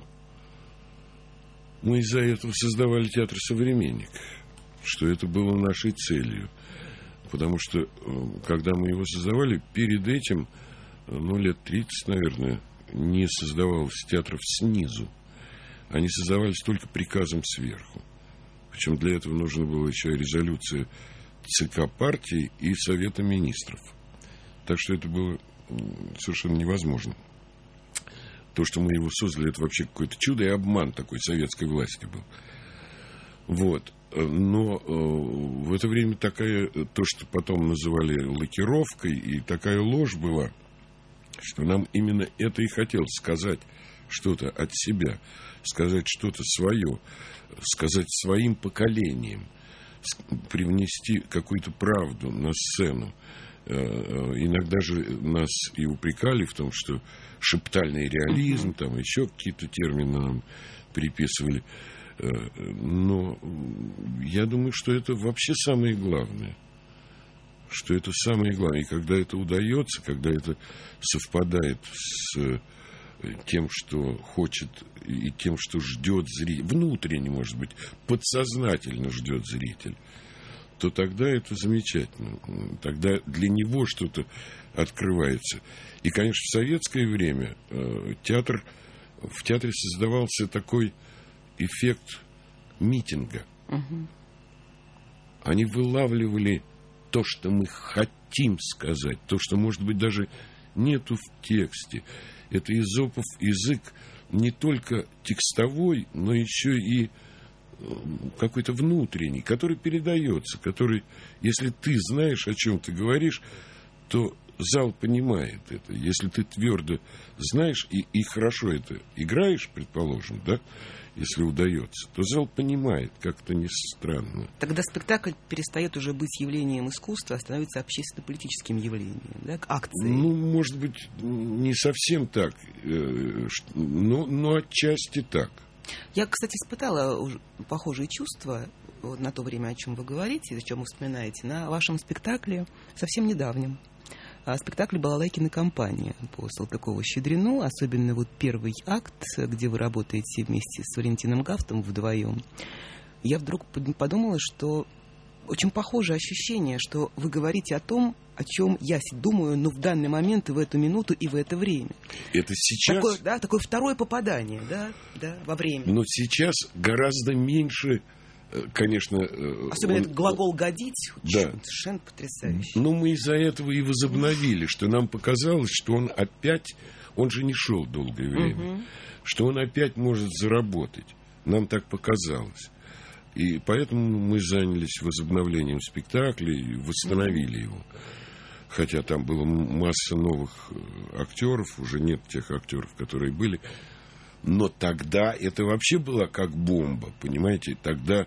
мы из-за этого создавали театр «Современник», что это было нашей целью. Потому что, когда мы его создавали, перед этим, ну, лет тридцать, наверное, не создавалось театров снизу. Они создавались только приказом сверху. Причем для этого нужна была еще резолюция ЦК партии и Совета министров. Так что это было совершенно невозможно. То, что мы его создали, это вообще какое-то чудо и обман такой советской власти был. Вот. Но э, в это время такая, то, что потом называли лакировкой, и такая ложь была, что нам именно это и хотелось сказать, что-то от себя, сказать что-то свое, сказать своим поколением, привнести какую-то правду на сцену. Э, иногда же нас и упрекали в том, что шептальный реализм, там еще какие-то термины нам приписывали. Но я думаю, что это вообще самое главное. Что это самое главное. И когда это удается, когда это совпадает с тем, что хочет, и тем, что ждет зритель, внутренне, может быть, подсознательно ждет зритель, то тогда это замечательно. Тогда для него что-то открывается. И, конечно, в советское время театр, в театре создавался такой эффект митинга. Угу. Они вылавливали то, что мы хотим сказать, то, что, может быть, даже нету в тексте. Это Эзопов язык не только текстовой, но еще и какой-то внутренний, который передается, который, если ты знаешь, о чем ты говоришь, то зал понимает это. Если ты твердо знаешь и, и хорошо это играешь, предположим, да, если удается, то зал понимает, как-то не странно. Тогда спектакль перестает уже быть явлением искусства, а становится общественно-политическим явлением, да, акцией. Ну, может быть, не совсем так, но, но отчасти так. Я, кстати, испытала уже похожие чувства вот на то время, о чем вы говорите, о чем вы вспоминаете, на вашем спектакле совсем недавнем. А спектакль «Балалайкина компания» по Салтыкову-Щедрину, особенно вот первый акт, где вы работаете вместе с Валентином Гафтом вдвоем. Я вдруг подумала, что очень похожее ощущение, что вы говорите о том, о чем я думаю, но в данный момент, и в эту минуту, и в это время. Это сейчас... Такое, да, такое второе попадание, да, да, во время. Но сейчас гораздо меньше... Конечно... Особенно он, этот глагол «годить» да. совершенно потрясающий. Но мы из-за этого и возобновили, что нам показалось, что он опять... Он же не шел долгое время. Угу. Что он опять может заработать. Нам так показалось. И поэтому мы занялись возобновлением спектакля и восстановили угу. его. Хотя там была масса новых актеров, уже нет тех актеров, которые были. Но тогда это вообще было как бомба, понимаете? Тогда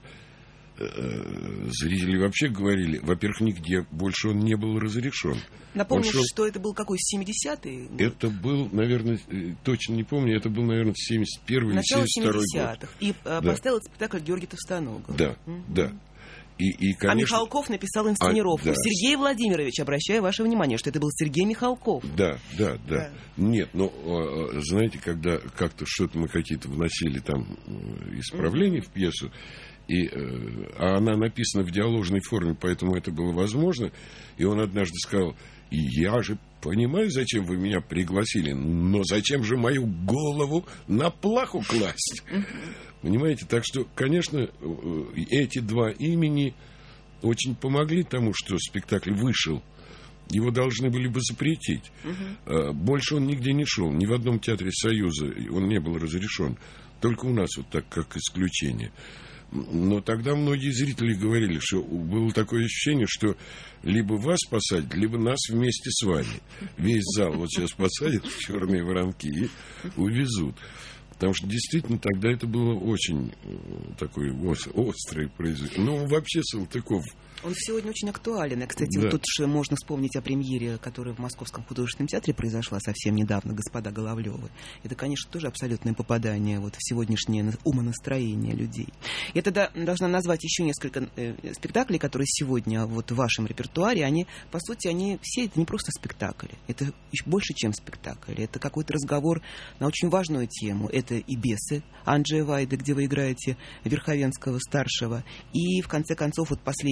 э, зрители вообще говорили, во-первых, нигде больше он не был разрешен. Напомню, шел... что это был какой, семидесятый? Это был, наверное, точно не помню, это был, наверное, семьдесят первый или семьдесят второй год. И да. поставил этот спектакль Георгий Товстоногов. Да, угу. да. И, и, конечно... А Михалков написал инсценировку. А, да. Сергей Владимирович, обращаю ваше внимание, что это был Сергей Михалков. Да, да, да. да. Нет, но, знаете, когда как-то что-то мы какие-то вносили там исправления mm-hmm. в пьесу, и, а она написана в диаложной форме, поэтому это было возможно, и он однажды сказал, я же понимаю, зачем вы меня пригласили, но зачем же мою голову на плаху класть? Понимаете? Так что, конечно, эти два имени очень помогли тому, что спектакль вышел. Его должны были бы запретить. Uh-huh. Больше он нигде не шел. Ни в одном театре Союза он не был разрешен. Только у нас вот так, как исключение. Но тогда многие зрители говорили, что было такое ощущение, что либо вас посадят, либо нас вместе с вами. Весь зал вот сейчас посадят в черные воронки и увезут. Потому что действительно тогда это было очень такое острое произведение. Ну, вообще Салтыков... Он сегодня очень актуален. И, кстати, да. вот тут же можно вспомнить о премьере, которая в Московском художественном театре произошла совсем недавно, «Господа Головлёвы». Это, конечно, тоже абсолютное попадание вот в сегодняшнее умонастроение людей. Я тогда должна назвать еще несколько э, спектаклей, которые сегодня вот в вашем репертуаре. Они, по сути, они все это не просто спектакли. Это еще больше, чем спектакль. Это какой-то разговор на очень важную тему. Это и «Бесы» Анджея Вайды, где вы играете Верховенского-старшего. И, в конце концов, вот последняя «Павлиния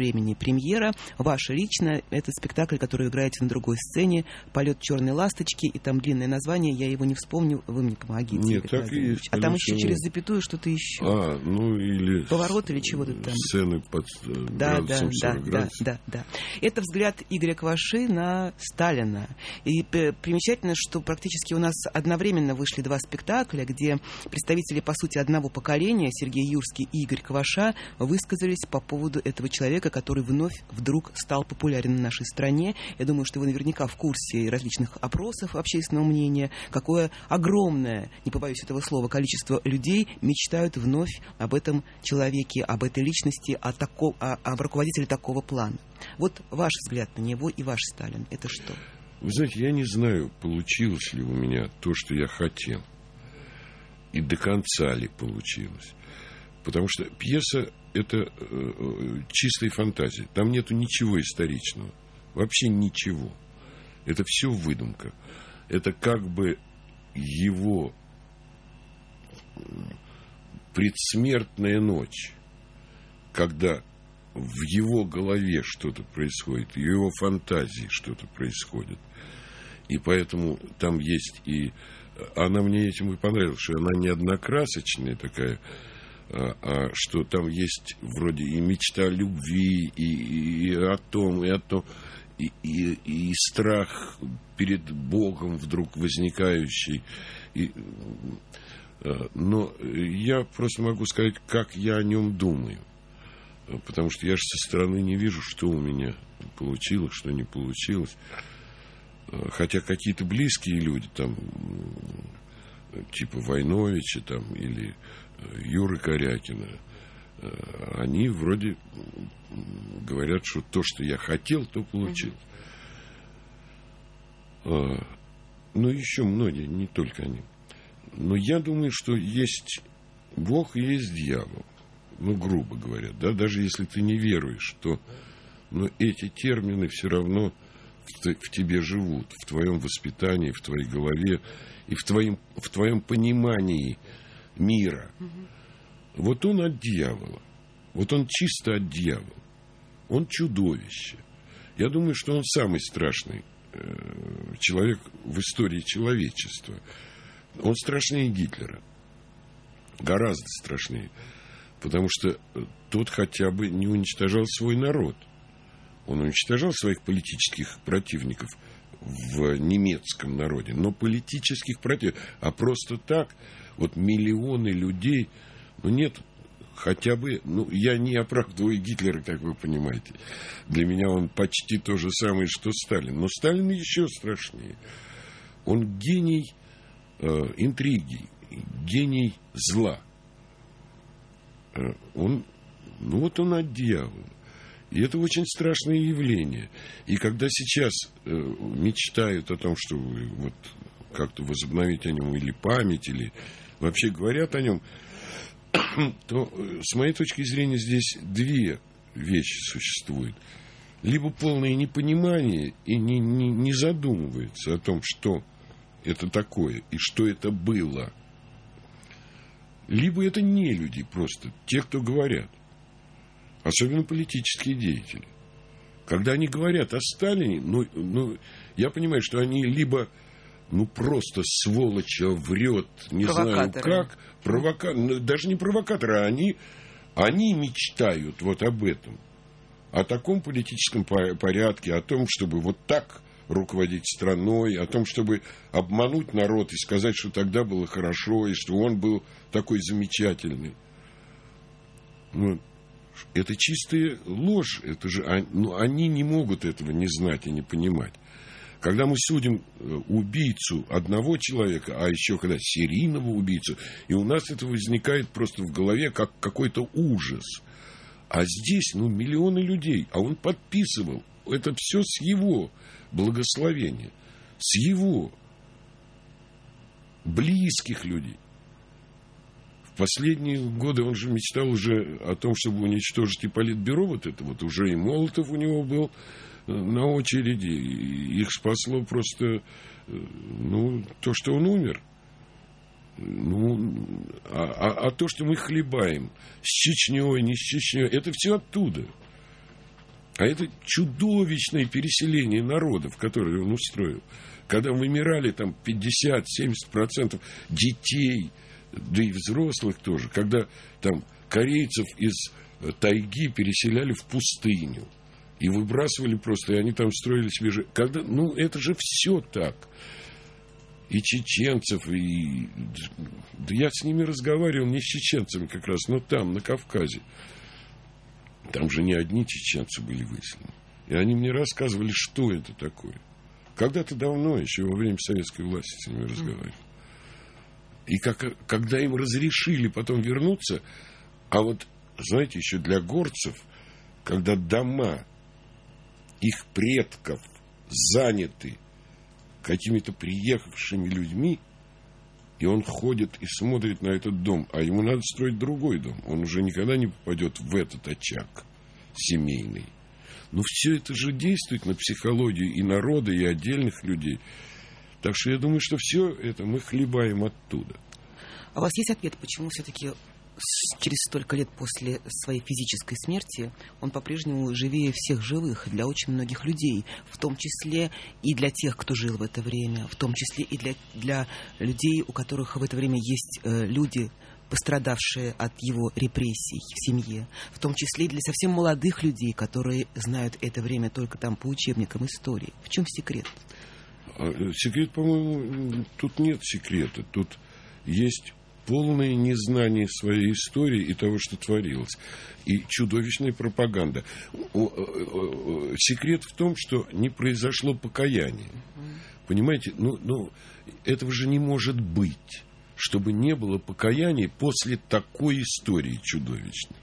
времени премьера. Ваша лично, это спектакль, который вы играете на другой сцене, «Полет черной ласточки», и там длинное название, я его не вспомню, вы мне помогите. Нет, так и есть. А там еще через запятую что-то еще. А, ну или... Поворот или чего-то там. Сцены под да, градусом да, сорок да, градусов. Да, да, да. Это взгляд Игоря Кваши на Сталина. И примечательно, что практически у нас одновременно вышли два спектакля, где представители, по сути, одного поколения, Сергей Юрский и Игорь Кваша, высказались по поводу этого человека, который вновь вдруг стал популярен в нашей стране. Я думаю, что вы наверняка в курсе различных опросов общественного мнения, какое огромное, не побоюсь этого слова, количество людей мечтают вновь об этом человеке, об этой личности, о, тако, о, об руководителе такого плана. Вот ваш взгляд на него и ваш Сталин. Это что? Вы знаете, я не знаю, получилось ли у меня то, что я хотел. И до конца ли получилось. Потому что пьеса – это э, чистая фантазия. Там нету ничего историчного. Вообще ничего. Это все выдумка. Это как бы его предсмертная ночь, когда в его голове что-то происходит, в его фантазии что-то происходит. И поэтому там есть и... Она мне этим и понравилась, что она не однокрасочная такая, а, а что там есть вроде и мечта о любви, и, и о том, и о том, и, и, и страх перед Богом вдруг возникающий. И, но я просто могу сказать, как я о нем думаю. Потому что я же со стороны не вижу, что у меня получилось, что не получилось. Хотя какие-то близкие люди, там, типа Войновича, там, или Юры Корякина, они вроде говорят, что то, что я хотел, то получил. Mm-hmm. Ну, еще многие, не только они. Но я думаю, что есть Бог и есть дьявол. Ну, грубо говоря, да, даже если ты не веруешь, то но эти термины все равно в, в тебе живут, в твоем воспитании, в твоей голове и в твоем, в твоем понимании мира. Угу. Вот он от дьявола. Вот он чисто от дьявола. Он чудовище. Я думаю, что он самый страшный э, человек в истории человечества. Он страшнее Гитлера. Гораздо страшнее. Потому что тот хотя бы не уничтожал свой народ. Он уничтожал своих политических противников в немецком народе. Но политических противников. А просто так, вот миллионы людей, ну нет, хотя бы, ну я не оправдываю Гитлера, как вы понимаете. Для меня он почти то же самое, что Сталин. Но Сталин еще страшнее. Он гений э, интриги, гений зла. Он, ну вот он от дьявола. И это очень страшное явление. И когда сейчас э, мечтают о том, что вот как-то возобновить о нем или память, или вообще говорят о нем, то с моей точки зрения здесь две вещи существуют. Либо полное непонимание и не, не, не задумывается о том, что это такое и что это было. Либо это не люди просто, те, кто говорят. Особенно политические деятели. Когда они говорят о Сталине, ну, ну, я понимаю, что они либо ну, просто сволоча врет, не знаю как, провока... даже не провокаторы, а они, они мечтают вот об этом. О таком политическом порядке, о том, чтобы вот так руководить страной, о том, чтобы обмануть народ и сказать, что тогда было хорошо, и что он был такой замечательный. Ну, это чистая ложь. Это же, ну, они не могут этого не знать и не понимать. Когда мы судим убийцу одного человека, а еще когда серийного убийцу, и у нас это возникает просто в голове как какой-то ужас. А здесь, ну, миллионы людей, а он подписывал. Это все с его благословения, с его близких людей. В последние годы он же мечтал уже о том, чтобы уничтожить и политбюро, вот это вот уже и Молотов у него был на очереди. Их спасло просто, ну, то, что он умер. Ну, а, а, а то, что мы хлебаем с Чечней, не с Чечней, это все оттуда. А это чудовищное переселение народов, которое он устроил. Когда вымирали там пятьдесят-семьдесят процентов детей, да и взрослых тоже. Когда там корейцев из тайги переселяли в пустыню. И выбрасывали просто, и они там строили себе же... Когда... Ну, это же все так. И чеченцев, и... Да я с ними разговаривал, не с чеченцами как раз, но там, на Кавказе. Там же не одни чеченцы были выселены. И они мне рассказывали, что это такое. Когда-то давно, еще во время советской власти, с ними разговаривали. И как, когда им разрешили потом вернуться, а вот, знаете, еще для горцев, когда дома их предков заняты какими-то приехавшими людьми, и он ходит и смотрит на этот дом, а ему надо строить другой дом. Он уже никогда не попадет в этот очаг семейный. Но все это же действует на психологию и народа, и отдельных людей. Так что я думаю, что все это мы хлебаем оттуда. А у вас есть ответ, почему все-таки через столько лет после своей физической смерти он по-прежнему живее всех живых для очень многих людей, в том числе и для тех, кто жил в это время, в том числе и для, для людей, у которых в это время есть э, люди, пострадавшие от его репрессий в семье, в том числе и для совсем молодых людей, которые знают это время только там по учебникам истории. В чем секрет? Секрет, по-моему, тут нет секрета. Тут есть полное незнание своей истории и того, что творилось. И чудовищная пропаганда. Секрет в том, что не произошло покаяние. Понимаете? Ну, ну, этого же не может быть, чтобы не было покаяния после такой истории чудовищной.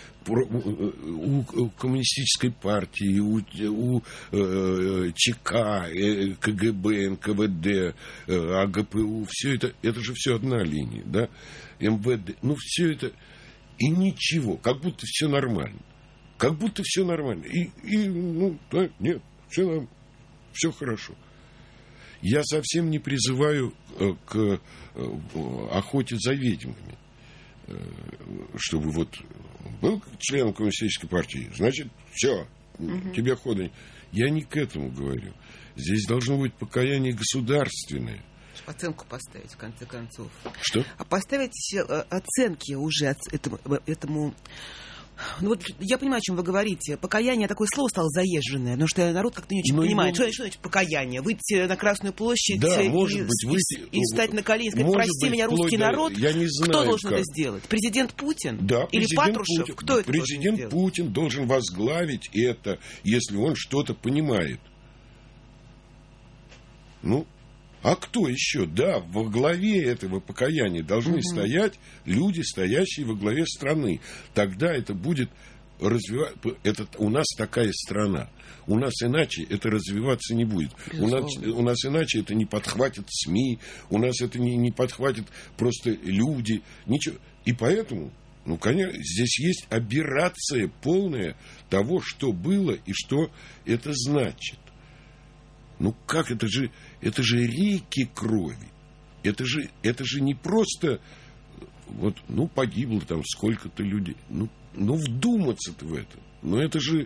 У коммунистической партии, у, у э, ЧК, э, КГБ, эн ка вэ дэ, э, а гэ пэ у, все это, это же все одна линия, да, эм вэ дэ, ну все это, и ничего, как будто все нормально, как будто все нормально, и, и ну, да, нет, все, все хорошо. Я совсем не призываю э, к э, охоте за ведьмами, э, чтобы вот был членом коммунистической партии, значит, все, угу. тебе хода. Я не к этому говорю. Здесь должно быть покаяние государственное. Оценку поставить, в конце концов. Что? А поставить оценки уже этому... этому... Ну вот я понимаю, о чем вы говорите. Покаяние, такое слово стало заезженное, потому что народ как-то не очень ну, понимает, ну, что, что значит покаяние. Выйти на Красную площадь да, и, может быть, выйти, и, и встать на колени и сказать, прости быть, меня, русский до... народ. Я не знаю, кто должен как. это сделать? Президент Путин? Да, или президент Патрушев? Путин. Кто это Президент должен Путин должен возглавить это, если он что-то понимает. Ну, а кто еще? Да, во главе этого покаяния должны угу. стоять люди, стоящие во главе страны. Тогда это будет развивать... Это, у нас такая страна. У нас иначе это развиваться не будет. У нас, у нас иначе это не подхватит СМИ, у нас это не, не подхватит просто люди. Ничего. И поэтому, ну, конечно, здесь есть аберрация полная того, что было и что это значит. Ну как, это же, это же реки крови. Это же, это же не просто, вот, ну, погибло там сколько-то людей. Ну, ну вдуматься-то в это. Ну, это же...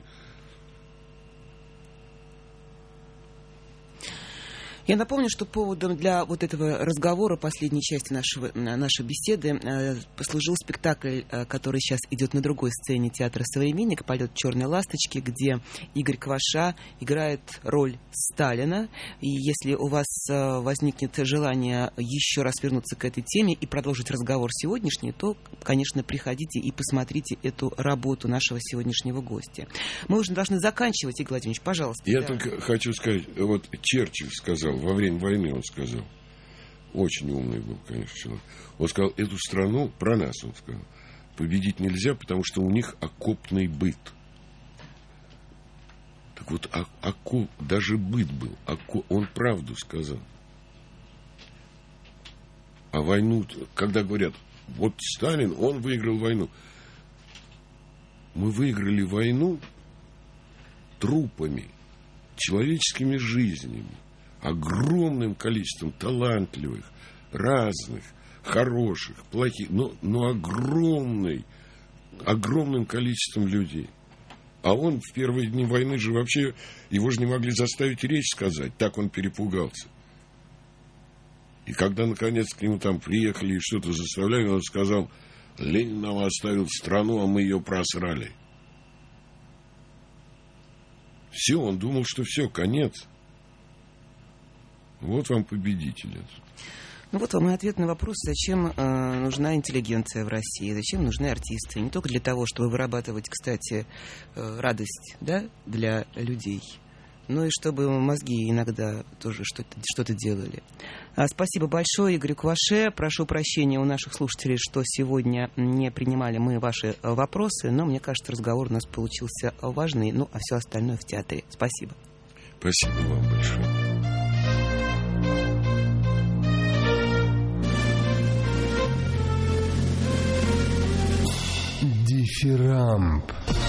Я напомню, что поводом для вот этого разговора, последней части нашего, нашей беседы, э, послужил спектакль, э, который сейчас идет на другой сцене театра «Современник», «Полет черной ласточки», где Игорь Кваша играет роль Сталина. И если у вас э, возникнет желание еще раз вернуться к этой теме и продолжить разговор сегодняшний, то, конечно, приходите и посмотрите эту работу нашего сегодняшнего гостя. Мы уже должны заканчивать, Игорь Владимирович, пожалуйста. Я да. только хочу сказать, вот Черчилль сказал, во время войны он сказал, очень умный был, конечно, человек, он сказал, эту страну, про нас он сказал, победить нельзя, потому что у них окопный быт. Так вот, а, окоп, даже быт был, окоп, он правду сказал. А войну, когда говорят, вот Сталин, он выиграл войну. Мы выиграли войну трупами, человеческими жизнями, огромным количеством талантливых, разных, хороших, плохих, но, но огромной, огромным количеством людей. А он в первые дни войны же вообще, его же не могли заставить речь сказать, так он перепугался. И когда, наконец, к нему там приехали и что-то заставляли, он сказал: Ленин нам оставил страну, а мы ее просрали. Все, он думал, что все, конец. Вот вам победитель. Ну вот вам и ответ на вопрос, зачем э, нужна интеллигенция в России, зачем нужны артисты. Не только для того, чтобы вырабатывать, кстати, э, радость, да, для людей, но и чтобы мозги иногда тоже что-то, что-то делали. А, спасибо большое Игорю Кваше. Прошу прощения у наших слушателей, что сегодня не принимали мы ваши вопросы, но мне кажется, разговор у нас получился важный, ну а все остальное в театре. Спасибо. Спасибо вам большое. Дифирамб.